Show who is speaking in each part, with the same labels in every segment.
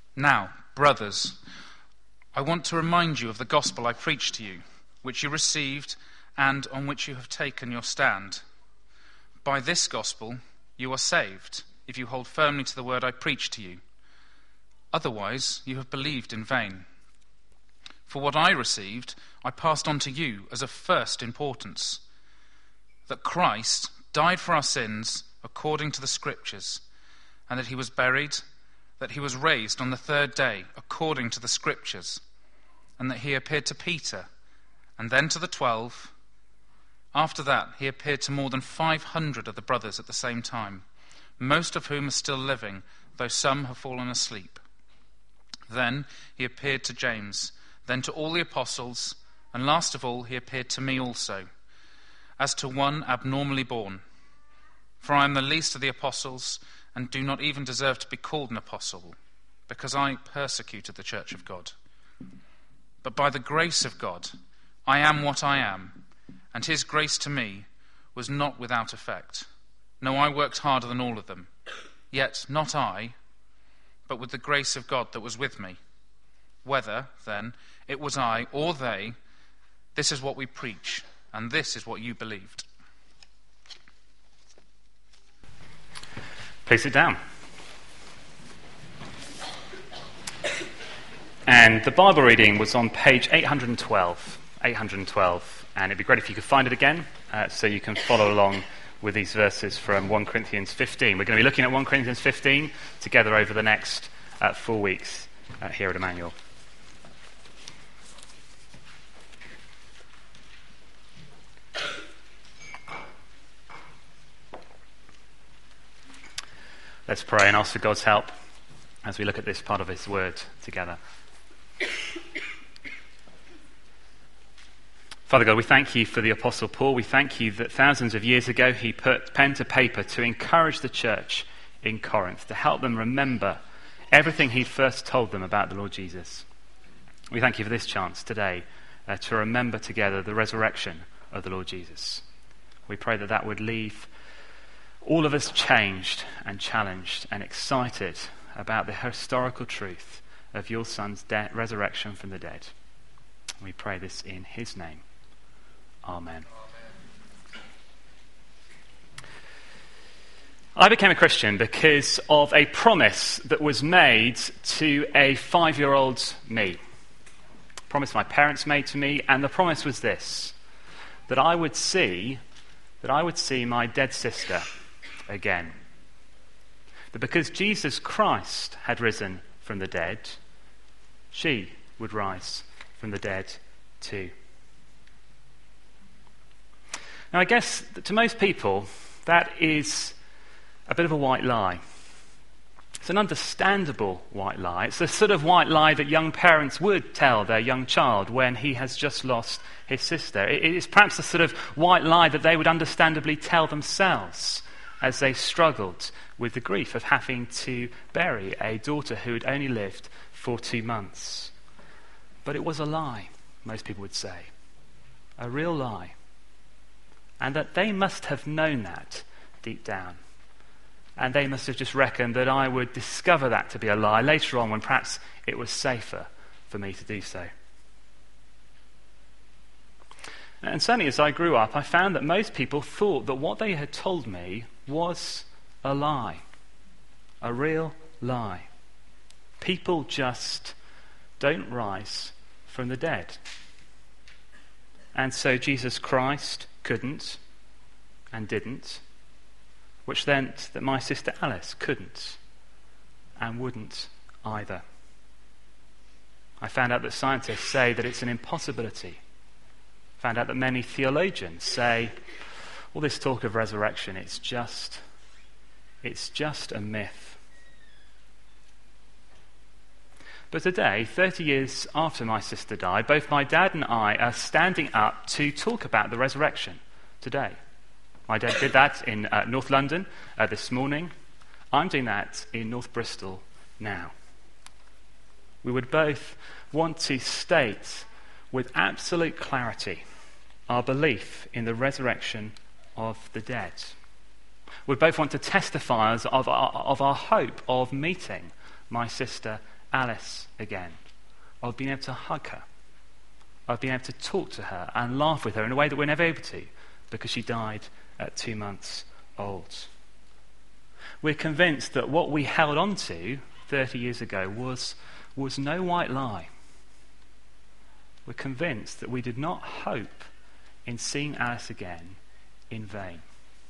Speaker 1: Now, brothers, I want to remind you of the gospel I preached to you, which you received and on which you have taken your stand. By this gospel you are saved, if you hold firmly to the word I preached to you. Otherwise, you have believed in vain. For what I received, I passed on to you as of first importance, that Christ died for our sins according to the Scriptures, and that he was buried, that he was raised on the third day according to the Scriptures, and that he appeared to Peter, and then to the 12. After that, he appeared to more than 500 of the brothers at the same time, most of whom are still living, though some have fallen asleep. Then he appeared to James, then to all the apostles, and last of all he appeared to me also, as to one abnormally born. For I am the least of the apostles, and do not even deserve to be called an apostle, because I persecuted the church of God. But by the grace of God, I am what I am, and his grace to me was not without effect. No, I worked harder than all of them, yet not I, but with the grace of God that was with me. Whether, then, it was I or they, this is what we preach, and this is what you believed.
Speaker 2: Please sit down. And the Bible reading was on page 812, and it'd be great if you could find it again, so you can follow along with these verses from 1 Corinthians 15. We're going to be looking at 1 Corinthians 15 together over the next 4 weeks here at Emmanuel. Let's pray and ask for God's help as we look at this part of his word together. Father God, we thank you for the Apostle Paul. We thank you that thousands of years ago he put pen to paper to encourage the church in Corinth, to help them remember everything he first told them about the Lord Jesus. We thank you for this chance today to remember together the resurrection of the Lord Jesus. We pray that that would leave all of us changed and challenged and excited about the historical truth of your Son's resurrection from the dead. We pray this in his name. Amen. I became a Christian because of a promise that was made to a 5-year-old me. A promise my parents made to me, and the promise was this: that I would see my dead sister again. That because Jesus Christ had risen from the dead, she would rise from the dead too. Now, I guess that to most people, that is a bit of a white lie. It's an understandable white lie. It's the sort of white lie that young parents would tell their young child when he has just lost his sister. It is perhaps the sort of white lie that they would understandably tell themselves as they struggled with the grief of having to bury a daughter who had only lived for 2 months. But it was a lie, most people would say. A real lie. And that they must have known that deep down. And they must have just reckoned that I would discover that to be a lie later on when perhaps it was safer for me to do so. And certainly as I grew up, I found that most people thought that what they had told me was a lie. A real lie. People just don't rise from the dead. And so Jesus Christ couldn't and didn't, which meant that my sister Alice couldn't and wouldn't either. I found out that scientists say that it's an impossibility. Found out that many theologians say all this talk of resurrection, it's just a myth. But today, 30 years after my sister died, both my dad and I are standing up to talk about the resurrection today. My dad did that in North London this morning. I'm doing that in North Bristol now. We would both want to state with absolute clarity our belief in the resurrection of the dead. We both want to testify of our hope of meeting my sister Alice again, of being able to hug her, of being able to talk to her and laugh with her in a way that we're never able to because she died at 2 months old. We're convinced that what we held on to 30 years ago was no white lie. We're convinced that we did not hope in seeing Alice again in vain.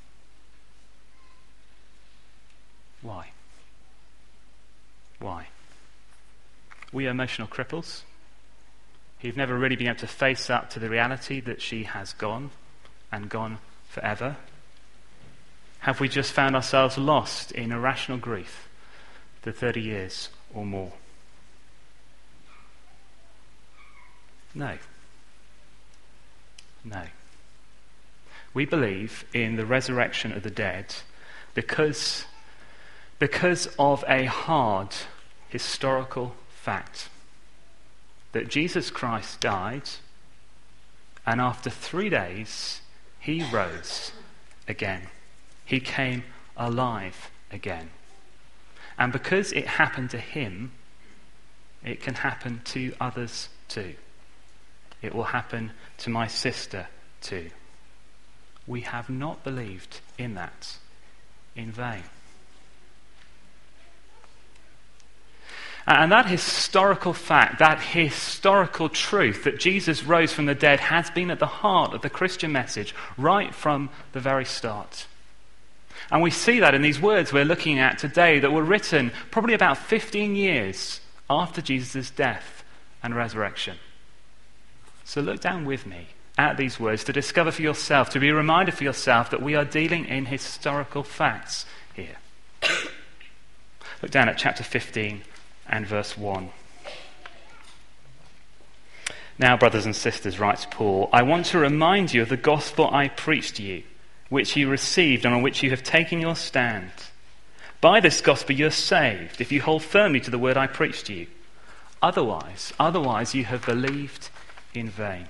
Speaker 2: Why? Why? We are emotional cripples who've never really been able to face up to the reality that she has gone and gone forever. Have we just found ourselves lost in irrational grief for 30 years or more? No. No. We believe in the resurrection of the dead because of a hard historical fact that Jesus Christ died, and after 3 days he rose again. He came alive again. And because it happened to him, it can happen to others too. It will happen to my sister too. We have not believed in that in vain. And that historical fact, that historical truth that Jesus rose from the dead has been at the heart of the Christian message right from the very start. And we see that in these words we're looking at today that were written probably about 15 years after Jesus' death and resurrection. So look down with me at these words to discover for yourself, to be reminded for yourself that we are dealing in historical facts here. Look down at chapter 15 and verse 1. Now, brothers and sisters, writes Paul, I want to remind you of the gospel I preached to you, which you received and on which you have taken your stand. By this gospel you are saved, if you hold firmly to the word I preached to you. Otherwise you have believed in vain.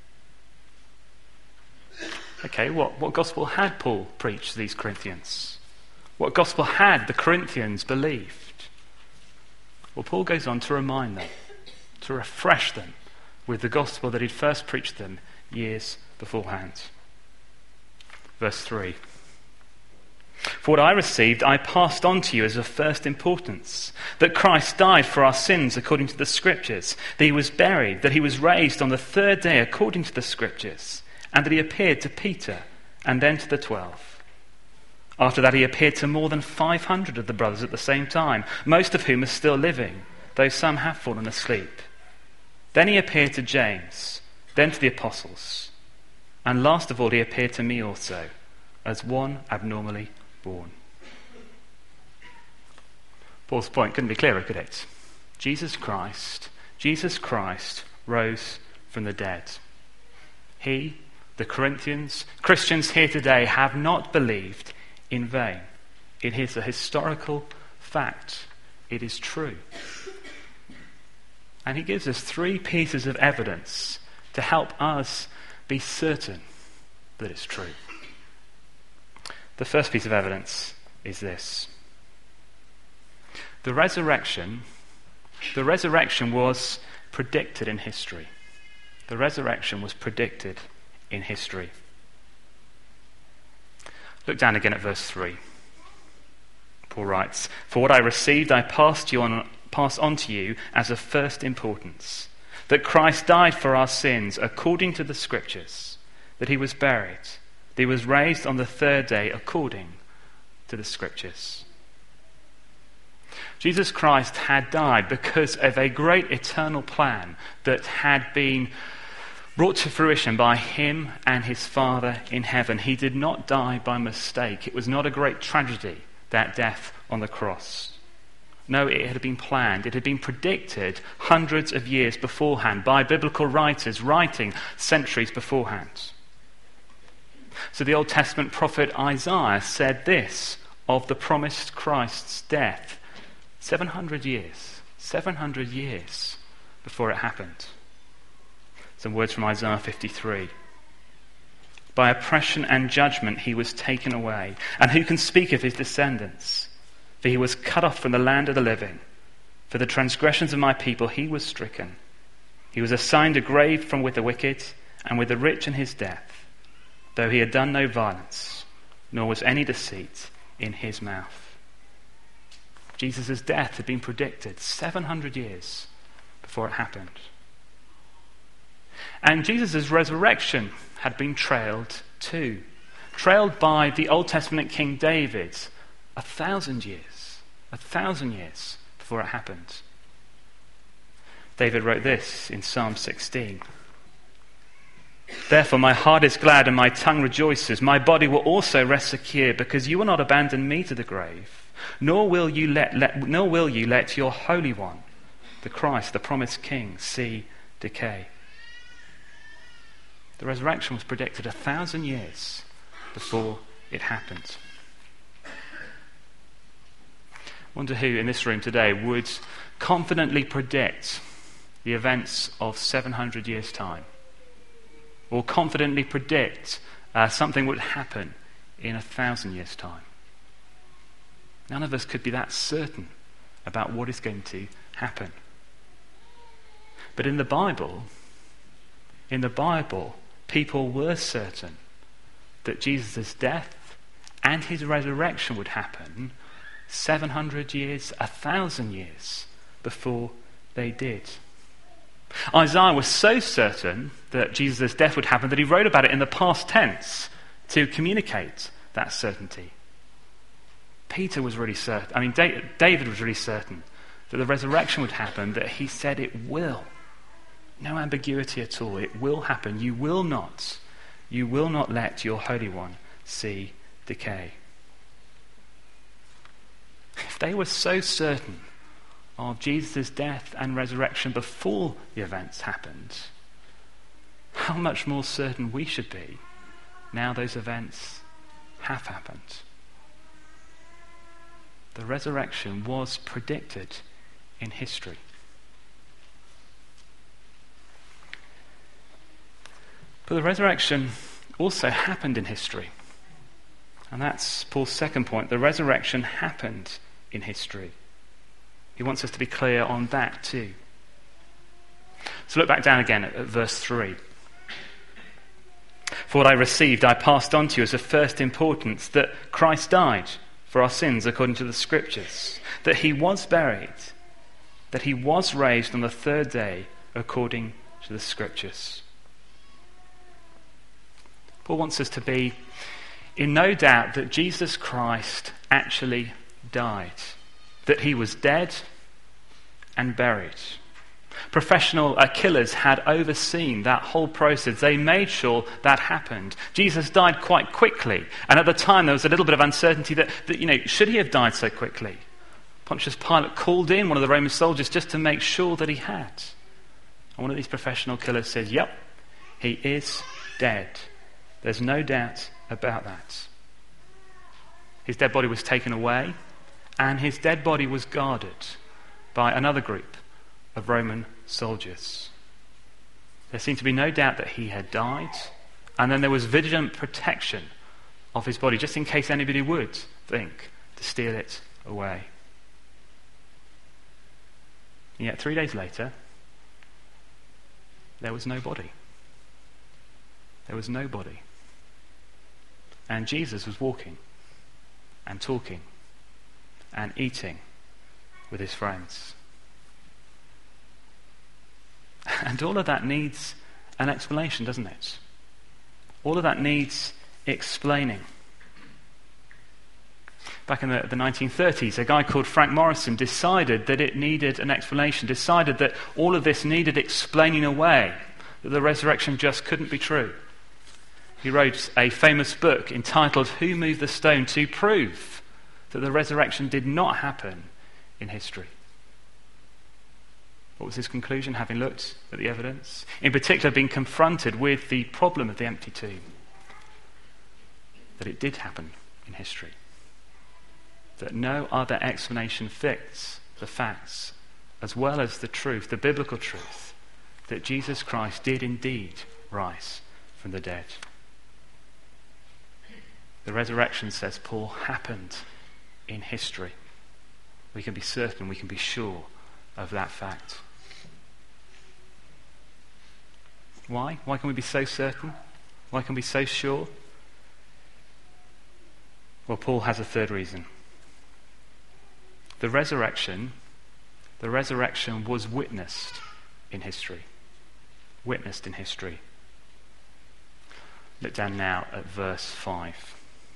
Speaker 2: Okay, what gospel had Paul preached to these Corinthians? What gospel had the Corinthians believed? Well, Paul goes on to remind them, to refresh them with the gospel that he'd first preached them years beforehand. Verse 3. For what I received, I passed on to you as of first importance, that Christ died for our sins according to the Scriptures, that he was buried, that he was raised on the third day according to the Scriptures, and that he appeared to Peter and then to the 12. After that he appeared to more than 500 of the brothers at the same time, most of whom are still living, though some have fallen asleep. Then he appeared to James, then to the apostles, and last of all he appeared to me also, as one abnormally born. Paul's point couldn't be clearer, could it? Jesus Christ rose from the dead. He, the Corinthians, Christians here today have not believed in vain. It is a historical fact. It is true. And he gives us 3 pieces of evidence to help us be certain that it's true. The first piece of evidence is this. The resurrection was predicted in history. The resurrection was predicted in history. Look down again at verse 3. Paul writes, For what I received I passed on to you as of first importance, that Christ died for our sins according to the Scriptures, that he was buried, that he was raised on the third day according to the Scriptures. Jesus Christ had died because of a great eternal plan that had been brought to fruition by him and his Father in heaven. He did not die by mistake. It was not a great tragedy, that death on the cross. No, it had been planned. It had been predicted hundreds of years beforehand by biblical writers writing centuries beforehand. So the Old Testament prophet Isaiah said this of the promised Christ's death 700 years before it happened. Some words from Isaiah 53. By oppression and judgment he was taken away, and who can speak of his descendants? For he was cut off from the land of the living. For the transgressions of my people he was stricken. He was assigned a grave from with the wicked and with the rich in his death, though he had done no violence, nor was any deceit in his mouth. Jesus' death had been predicted 700 years before it happened. And Jesus' resurrection had been trailed too. Trailed by the Old Testament King David 1,000 years before it happened. David wrote this in Psalm 16. Therefore my heart is glad and my tongue rejoices. My body will also rest secure, because you will not abandon me to the grave, nor will you let your Holy One, the Christ, the promised King, see decay. The resurrection was predicted 1,000 years before it happened. I wonder who in this room today would confidently predict the events of 700 years' time, or confidently predict something would happen in 1,000 years' time. None of us could be that certain about what is going to happen. But in the Bible, people were certain that Jesus' death and his resurrection would happen 700 years, 1,000 years before they did. Isaiah was so certain that Jesus' death would happen that he wrote about it in the past tense to communicate that certainty. Peter was really certain. David was really certain that the resurrection would happen, that he said it will. No ambiguity at all. It will happen. You will not let your Holy One see decay. If they were so certain of Jesus' death and resurrection before the events happened, how much more certain we should be now those events have happened. The resurrection was predicted in history. But the resurrection also happened in history. And that's Paul's second point. The resurrection happened in history. He wants us to be clear on that too. So look back down again at verse 3. For what I received, I passed on to you as of first importance, that Christ died for our sins according to the Scriptures, that he was buried, that he was raised on the third day according to the Scriptures. Paul wants us to be in no doubt that Jesus Christ actually died, that he was dead and buried. Professional killers had overseen that whole process. They made sure that happened. Jesus died quite quickly, and at the time there was a little bit of uncertainty that should he have died so quickly? Pontius Pilate called in one of the Roman soldiers just to make sure that he had. And one of these professional killers said, yep, he is dead. There's no doubt about that. His dead body was taken away, and his dead body was guarded by another group of Roman soldiers. There seemed to be no doubt that he had died, and then there was vigilant protection of his body, just in case anybody would think to steal it away. And yet 3 days later, there was no body. There was no body. And Jesus was walking and talking and eating with his friends. And all of that needs an explanation, doesn't it? All of that needs explaining. Back in the 1930s, a guy called Frank Morrison decided that it needed an explanation, decided that all of this needed explaining away, that the resurrection just couldn't be true. He wrote a famous book entitled Who Moved the Stone, to prove that the resurrection did not happen in history. What was his conclusion, having looked at the evidence? In particular, being confronted with the problem of the empty tomb. That it did happen in history. That no other explanation fits the facts, as well as the truth, the biblical truth, that Jesus Christ did indeed rise from the dead. The resurrection, says Paul, happened in history. We can be certain, we can be sure of that fact. Why? Why can we be so certain? Why can we be so sure? Well, Paul has a third reason. The resurrection was witnessed in history. Witnessed in history. Look down now at verse 5.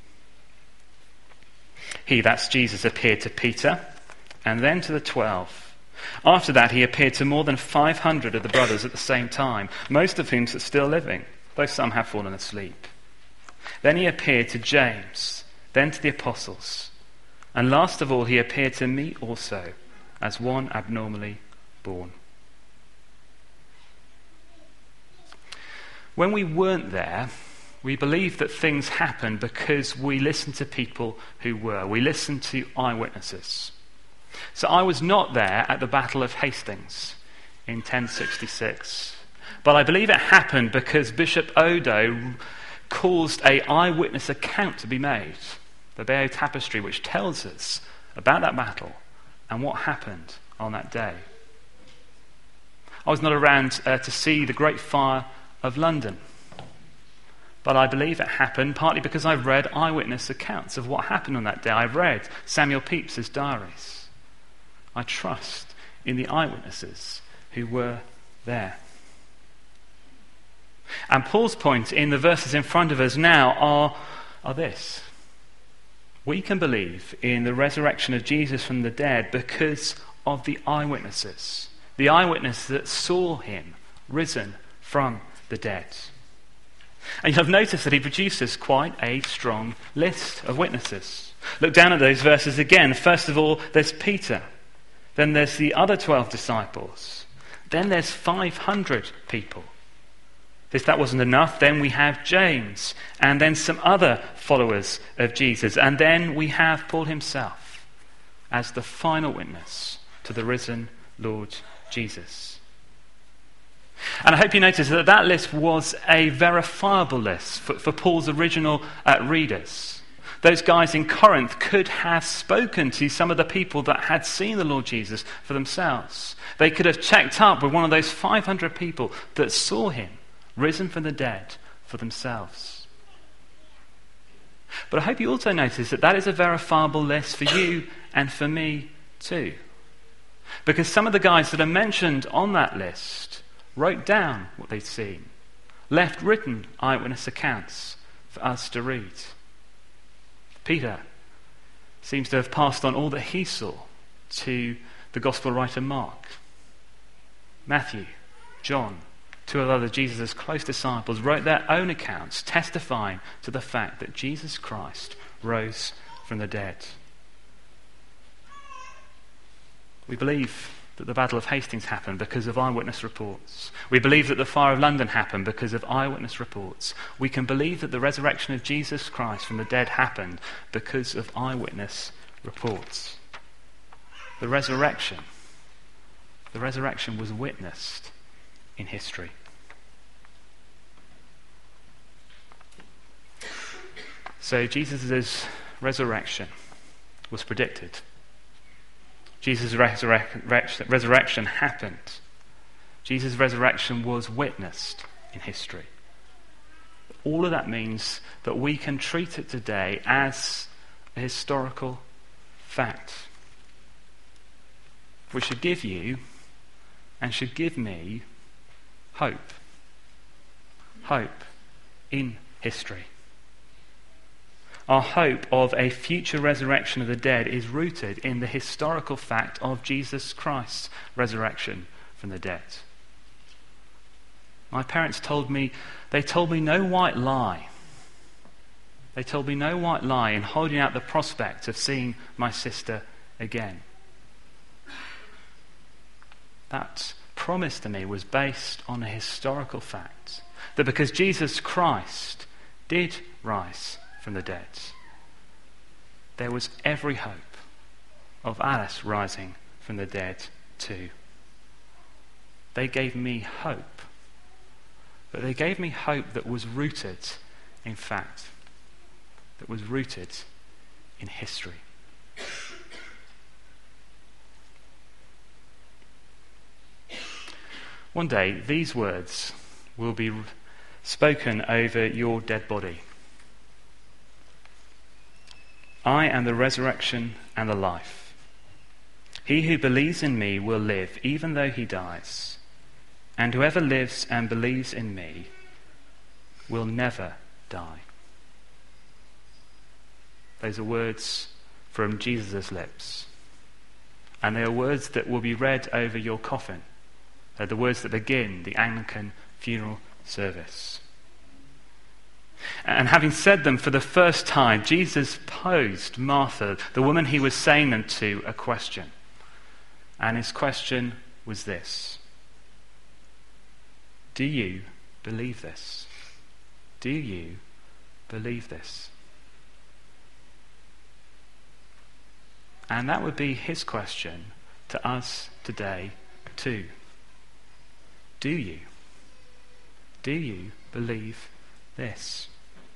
Speaker 2: He, that's Jesus, appeared to Peter and then to the 12. After that, he appeared to more than 500 of the brothers at the same time, most of whom are still living, though some have fallen asleep. Then he appeared to James, then to the apostles. And last of all, he appeared to me also, as one abnormally born. When we weren't there, we believed that things happened because we listened to people who were. We listened to eyewitnesses. So I was not there at the Battle of Hastings in 1066. But I believe it happened because Bishop Odo caused an eyewitness account to be made. The Bayeux Tapestry, which tells us about that battle and what happened on that day. I was not around to see the Great Fire of London. But I believe it happened partly because I've read eyewitness accounts of what happened on that day. I've read Samuel Pepys' diaries. I trust in the eyewitnesses who were there. And Paul's point in the verses in front of us now are this. We can believe in the resurrection of Jesus from the dead because of the eyewitnesses. The eyewitness that saw him risen from the dead. And you'll have noticed that he produces quite a strong list of witnesses. Look down at those verses again. First of all, there's Peter. Then there's the other 12 disciples. Then there's 500 people. If that wasn't enough, then we have James, and then some other followers of Jesus, and then we have Paul himself as the final witness to the risen Lord Jesus. And I hope you notice that that list was a verifiable list for Paul's original readers. Those guys in Corinth could have spoken to some of the people that had seen the Lord Jesus for themselves. They could have checked up with one of those 500 people that saw him risen from the dead for themselves. But I hope you also notice that that is a verifiable list for you and for me too. Because some of the guys that are mentioned on that list wrote down what they'd seen, left written eyewitness accounts for us to read. Peter seems to have passed on all that he saw to the gospel writer Mark. Matthew, John, two of other Jesus' close disciples wrote their own accounts testifying to the fact that Jesus Christ rose from the dead. We believe that the Battle of Hastings happened because of eyewitness reports. We believe that the Fire of London happened because of eyewitness reports. We can believe that the resurrection of Jesus Christ from the dead happened because of eyewitness reports. The resurrection was witnessed in history. So Jesus' resurrection was predicted. Jesus' resurrection happened. Jesus' resurrection was witnessed in history. All of that means that we can treat it today as a historical fact, which should give you and should give me hope. Hope in history. Our hope of a future resurrection of the dead is rooted in the historical fact of Jesus Christ's resurrection from the dead. My parents told me no white lie. They told me no white lie in holding out the prospect of seeing my sister again. That promise to me was based on a historical fact, that because Jesus Christ did rise from the dead, there was every hope of Alice rising from the dead too. They gave me hope, but they gave me hope that was rooted in fact, that was rooted in history. One day, these words will be spoken over your dead body. I am the resurrection and the life. He who believes in me will live even though he dies, and whoever lives and believes in me will never die. Those are words from Jesus' lips. And they are words that will be read over your coffin. They're the words that begin the Anglican funeral service. And having said them for the first time, Jesus posed Martha, the woman he was saying them to, a question. And his question was this: do you believe this? Do you believe this? And that would be his question to us today too. Do you? Do you believe this?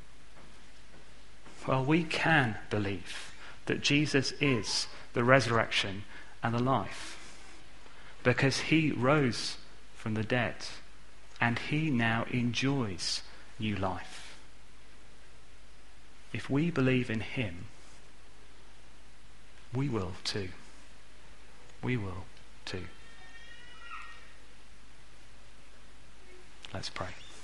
Speaker 2: Well, we can believe that Jesus is the resurrection and the life, because he rose from the dead and he now enjoys new life. If we believe in him, we will too. We will too. Let's pray.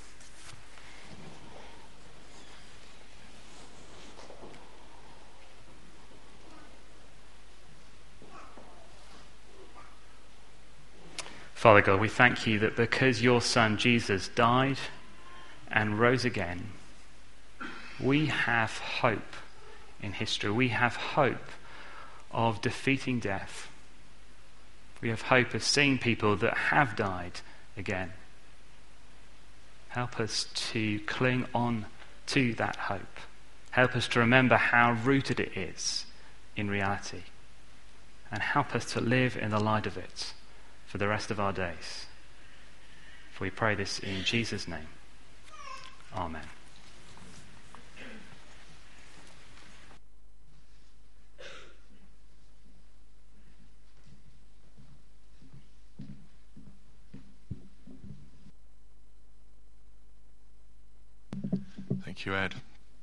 Speaker 2: Father God, we thank you that because your Son Jesus died and rose again, we have hope in history. We have hope of defeating death. We have hope of seeing people that have died again. Help us to cling on to that hope. Help us to remember how rooted it is in reality. And help us to live in the light of it for the rest of our days. For we pray this in Jesus' name. Amen.
Speaker 3: Thank you, Ed.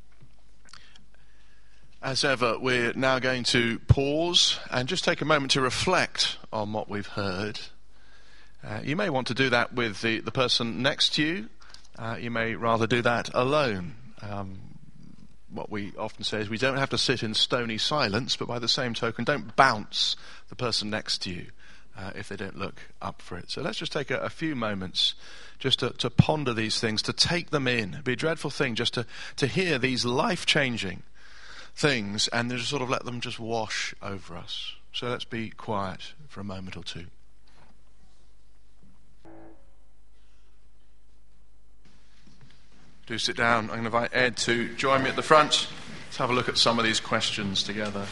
Speaker 3: As ever, we're now going to pause and just take a moment to reflect on what we've heard. You may want to do that with the person next to you. You may rather do that alone. What we often say is we don't have to sit in stony silence, but by the same token, don't bounce the person next to you if they don't look up for it. So let's just take a few moments just to ponder these things, to take them in. It'd be a dreadful thing just to hear these life-changing things and then just sort of let them just wash over us. So let's be quiet for a moment or two. Do sit down. I'm going to invite Ed to join me at the front. Let's have a look at some of these questions together.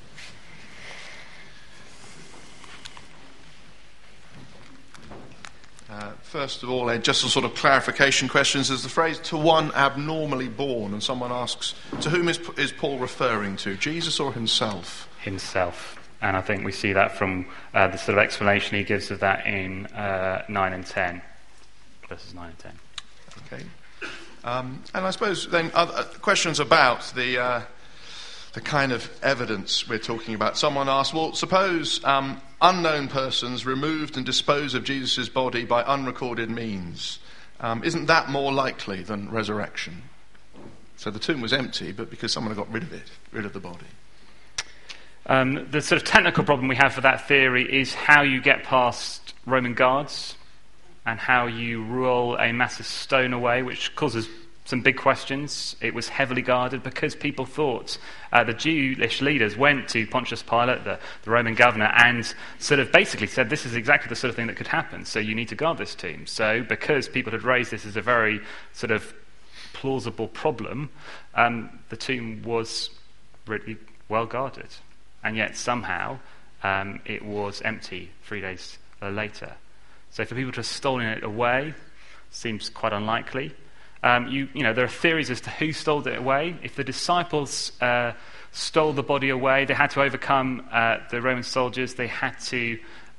Speaker 3: First of all, Ed, just some sort of clarification questions. There's the phrase, to one abnormally born, and someone asks, to whom is Paul referring to, Jesus or himself?
Speaker 2: Himself. And I think we see that from the sort of explanation he gives of that in 9 and 10. Verses 9 and 10.
Speaker 3: Okay. And I suppose then other questions about the kind of evidence we're talking about. Someone asked, well, suppose unknown persons removed and disposed of Jesus' body by unrecorded means. Isn't that more likely than resurrection? So the tomb was empty, but because someone had got rid of it, rid of the body.
Speaker 2: The sort of technical problem we have for that theory is how you get past Roman guards and how you roll a massive stone away, which causes some big questions. It was heavily guarded because people thought the Jewish leaders went to Pontius Pilate, the Roman governor, and sort of basically said this is exactly the sort of thing that could happen, so you need to guard this tomb. So because people had raised this as a very sort of plausible problem, the tomb was really well guarded. And yet somehow it was empty 3 days later. So for people to have stolen it away seems quite unlikely. You know, there are theories as to who stole it away. If the disciples stole the body away, they had to overcome the Roman soldiers. They had to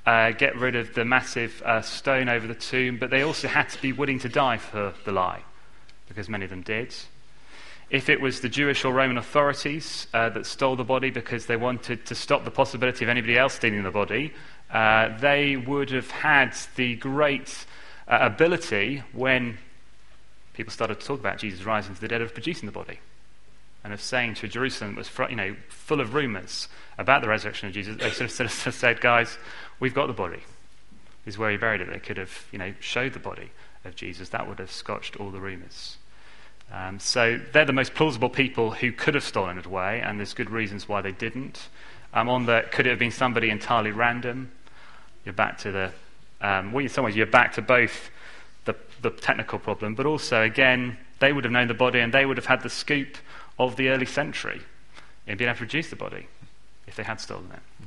Speaker 2: get rid of the massive stone over the tomb, but they also had to be willing to die for the lie, because many of them did. If it was the Jewish or Roman authorities that stole the body because they wanted to stop the possibility of anybody else stealing the body, they would have had the great ability, when people started to talk about Jesus rising from the dead, of producing the body and of saying to Jerusalem, that was full of rumours about the resurrection of Jesus. They sort of said, guys, we've got the body. This is where he buried it. They could have showed the body of Jesus. That would have scotched all the rumours. So they're the most plausible people who could have stolen it away, and there's good reasons why they didn't. Could it have been somebody entirely random? You're back to in some ways you're back to both the technical problem, but also, again, they would have known the body and they would have had the scoop of the early century in being able to produce the body if they had stolen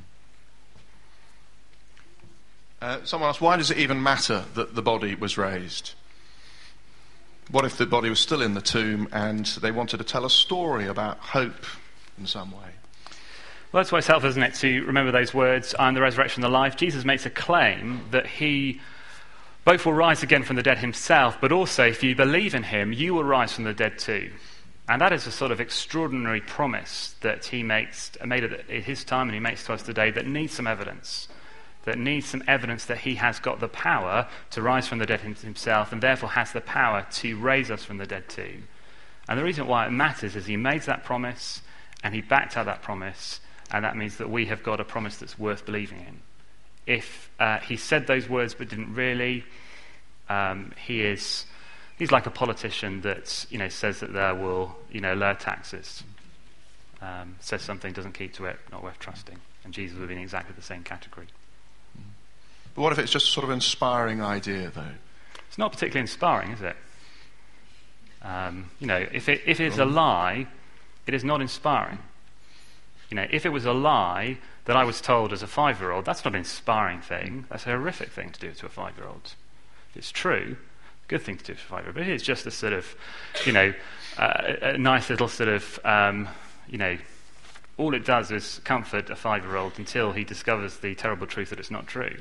Speaker 2: it.
Speaker 3: Someone asked, why does it even matter that the body was raised? What if the body was still in the tomb and they wanted to tell a story about hope in some way?
Speaker 2: Well, that's why it's helpful, isn't it, to remember those words, I am the resurrection and the life. Jesus makes a claim that he both will rise again from the dead himself, but also, if you believe in him, you will rise from the dead too. And that is a sort of extraordinary promise that he made at his time and he makes to us today that needs some evidence. That needs some evidence that he has got the power to rise from the dead himself and therefore has the power to raise us from the dead too. And the reason why it matters is he made that promise and he backed out that promise, and that means that we have got a promise that's worth believing in. If he said those words but didn't really, he's like a politician that says that they will lower taxes, says something, doesn't keep to it, not worth trusting. And Jesus would be in exactly the same category.
Speaker 3: But what if it's just a sort of inspiring idea, though?
Speaker 2: It's not particularly inspiring, is it? If it is a lie, it is not inspiring. If it was a lie that I was told as a 5-year-old, that's not an inspiring thing. That's a horrific thing to do to a 5-year-old. If it's true, good thing to do to a 5-year-old. But it's just a sort of, a nice little sort of, all it does is comfort a 5-year-old until he discovers the terrible truth that it's not true.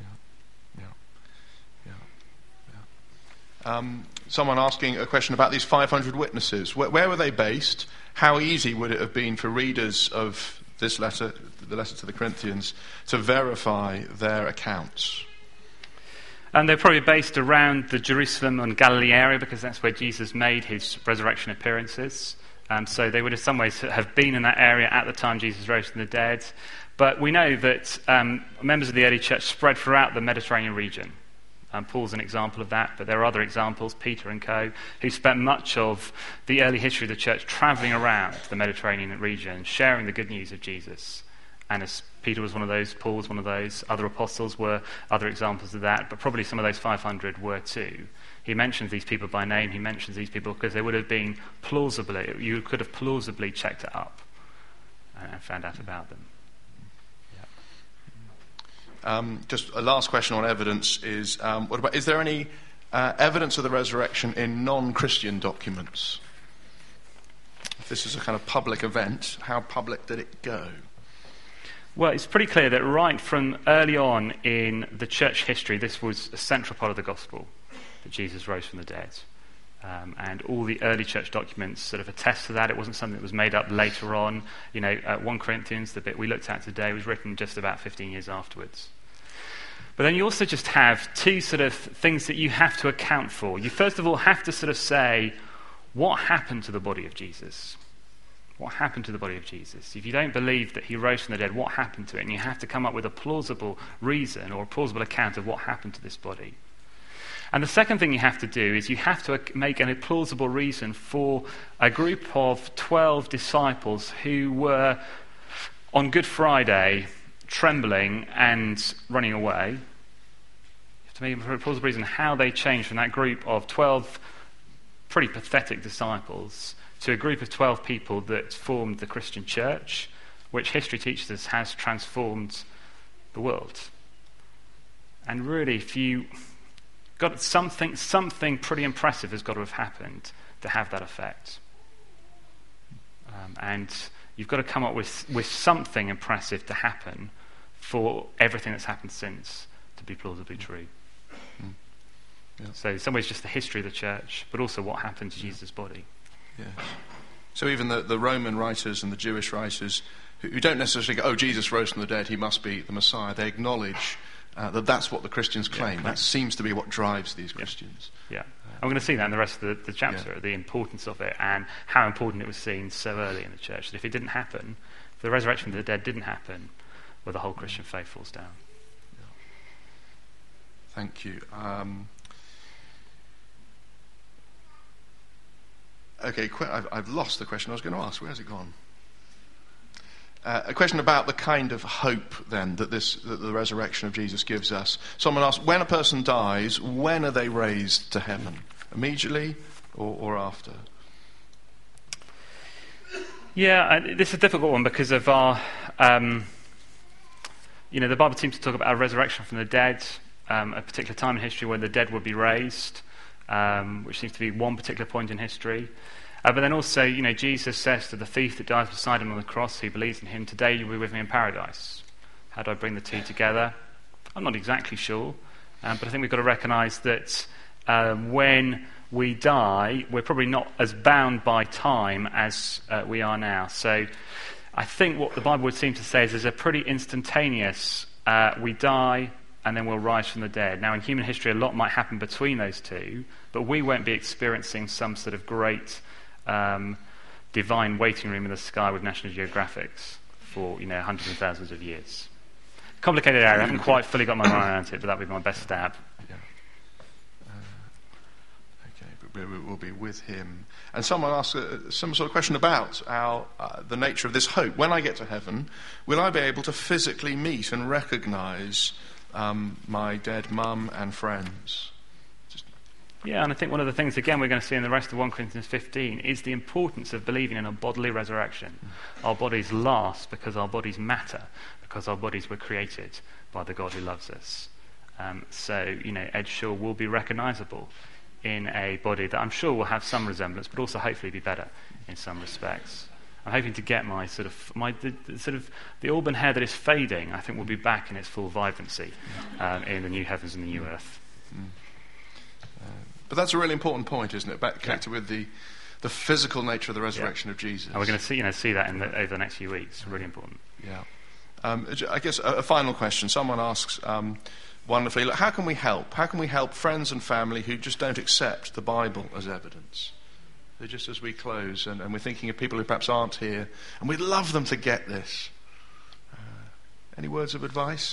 Speaker 3: Someone asking a question about these 500 witnesses. Where were they based? How easy would it have been for readers of this letter, the letter to the Corinthians, to verify their accounts?
Speaker 2: And they're probably based around the Jerusalem and Galilee area because that's where Jesus made his resurrection appearances. So they would in some ways have been in that area at the time Jesus rose from the dead. But we know that members of the early church spread throughout the Mediterranean region. Paul's an example of that, but there are other examples, Peter and co, who spent much of the early history of the church travelling around the Mediterranean region, sharing the good news of Jesus. And as Peter was one of those, Paul was one of those, other apostles were other examples of that, but probably some of those 500 were too. He mentions these people by name, he mentions these people because they would have been plausibly, you could have plausibly checked it up and found out about them.
Speaker 3: Just a last question on evidence is, is there any evidence of the resurrection in non-Christian documents? If this is a kind of public event, how public did it go?
Speaker 2: Well, it's pretty clear that right from early on in the church history, this was a central part of the gospel, that Jesus rose from the dead. And all the early church documents sort of attest to that. It wasn't something that was made up later on. 1 Corinthians, the bit we looked at today, was written just about 15 years afterwards. But then you also just have two sort of things that you have to account for. You first of all have to sort of say, what happened to the body of Jesus? What happened to the body of Jesus? If you don't believe that he rose from the dead, what happened to it? And you have to come up with a plausible reason or a plausible account of what happened to this body. And the second thing you have to do is you have to make a plausible reason for a group of 12 disciples who were, on Good Friday, trembling and running away. You have to make a plausible reason how they changed from that group of 12 pretty pathetic disciples to a group of 12 people that formed the Christian church, which history teaches us has transformed the world. And really, if you got something pretty impressive has got to have happened to have that effect. And you've got to come up with something impressive to happen for everything that's happened since to be plausibly true.
Speaker 3: Yeah.
Speaker 2: So in some ways just the history of the church, but also what happened to Jesus' body.
Speaker 3: Yes. So even the Roman writers and the Jewish writers who don't necessarily go, oh, Jesus rose from the dead, he must be the Messiah, they acknowledge that that's what the Christians claim. That seems to be what drives these Christians.
Speaker 2: Yeah. I'm going to see that in the rest of the chapter, the importance of it and how important it was seen so early in the church. That if it didn't happen, if the resurrection of the dead didn't happen, well, the whole Christian faith falls down.
Speaker 3: Yeah. Thank you. Okay, I've lost the question I was going to ask. Where's it gone? A question about the kind of hope, then, that the resurrection of Jesus gives us. Someone asked, when a person dies, when are they raised to heaven? Immediately or after?
Speaker 2: Yeah, this is a difficult one because of our... the Bible seems to talk about a resurrection from the dead, a particular time in history when the dead will be raised, which seems to be one particular point in history. But then also, Jesus says to the thief that dies beside him on the cross, who believes in him, today you'll be with me in paradise. How do I bring the two together? I'm not exactly sure, but I think we've got to recognise that when we die, we're probably not as bound by time as we are now. So I think what the Bible would seem to say is there's a pretty instantaneous, we die and then we'll rise from the dead. Now in human history a lot might happen between those two, but we won't be experiencing some sort of great divine waiting room in the sky with National Geographics for hundreds and thousands of years. Complicated area, I haven't quite fully got my mind around it, but that would be my best stab.
Speaker 3: Yeah. Okay, but we'll be with him. And someone asked some sort of question about the nature of this hope. When I get to heaven, will I be able to physically meet and recognise my dead mum and friends?
Speaker 2: Yeah, and I think one of the things, again, we're going to see in the rest of 1 Corinthians 15 is the importance of believing in a bodily resurrection. Our bodies last because our bodies matter, because our bodies were created by the God who loves us. So, Ed Shaw will be recognisable in a body that I'm sure will have some resemblance, but also hopefully be better in some respects. I'm hoping to get the auburn hair that is fading, I think will be back in its full vibrancy in the new heavens and the new earth.
Speaker 3: But that's a really important point, isn't it? Connected with the physical nature of the resurrection of Jesus.
Speaker 2: And we're going to see that over the next few weeks. Really important.
Speaker 3: Yeah. I guess a final question. Someone asks wonderfully, how can we help? How can we help friends and family who just don't accept the Bible as evidence? So just as we close, and we're thinking of people who perhaps aren't here, and we'd love them to get this. Any words of advice?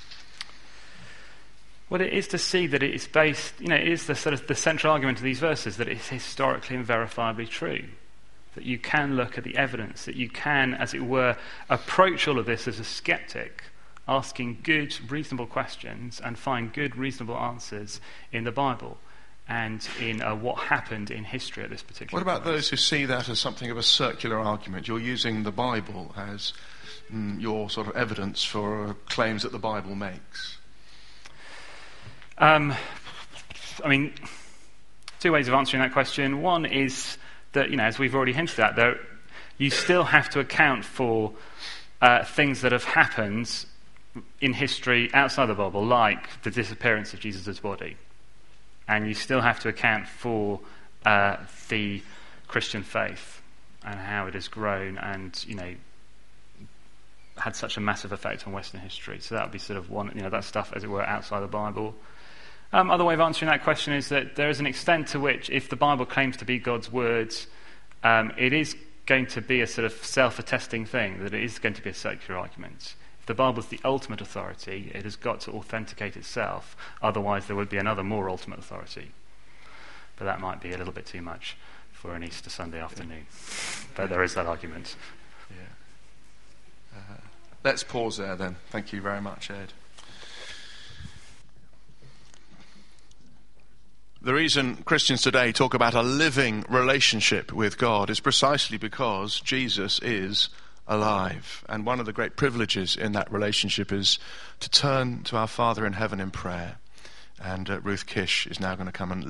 Speaker 2: Well, it is to see that it is based, it is the sort of the central argument of these verses, that it is historically and verifiably true. That you can look at the evidence, that you can, as it were, approach all of this as a skeptic, asking good, reasonable questions and find good, reasonable answers in the Bible and in what happened in history at this particular
Speaker 3: What about
Speaker 2: point.
Speaker 3: those who see that as something of a circular argument? You're using the Bible as your sort of evidence for claims that the Bible makes.
Speaker 2: Two ways of answering that question. One is that, as we've already hinted at, that you still have to account for things that have happened in history outside the Bible, like the disappearance of Jesus' body. And you still have to account for the Christian faith and how it has grown and, had such a massive effect on Western history. So that would be sort of one, that stuff, as it were, outside the Bible. Other way of answering that question is that there is an extent to which, if the Bible claims to be God's words, it is going to be a sort of self-attesting thing, that it is going to be a circular argument. If the Bible is the ultimate authority, it has got to authenticate itself, otherwise there would be another more ultimate authority. But that might be a little bit too much for an Easter Sunday afternoon. But there is that argument.
Speaker 3: Yeah. Let's pause there then. Thank you very much, Ed. The reason Christians today talk about a living relationship with God is precisely because Jesus is alive. And one of the great privileges in that relationship is to turn to our Father in heaven in prayer. And Ruth Kish is now going to come and